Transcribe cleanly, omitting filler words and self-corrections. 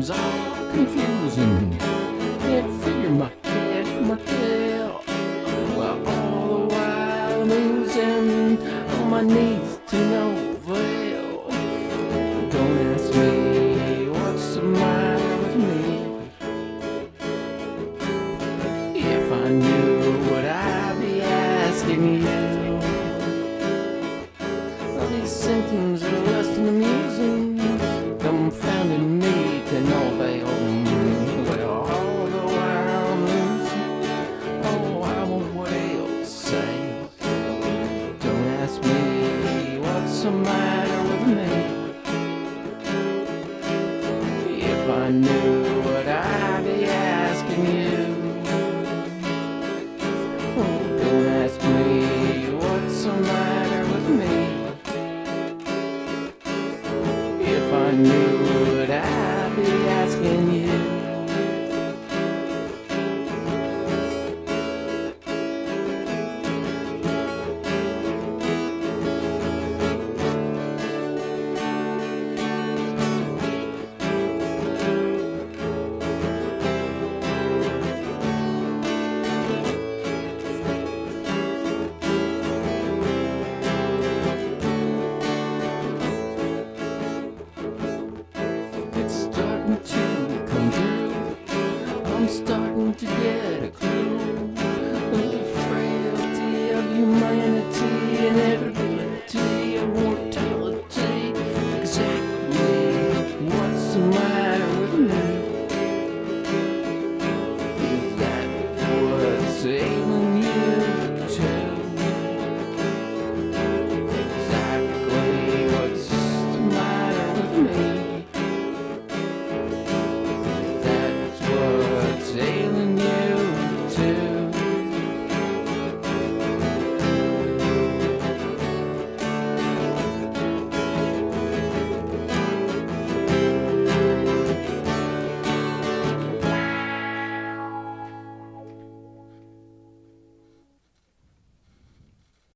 symptoms are confusing. Can't figure my head from my tail. Well, all the while I'm oozing on my knees to no avail. Don't ask me what's the matter with me. If I knew, would I be asking you? All these symptoms are less than amusing, confounding me to no avail. Well, all the while I'm losing, oh, I won't what else say. Don't ask me what's the matter with me. If I knew,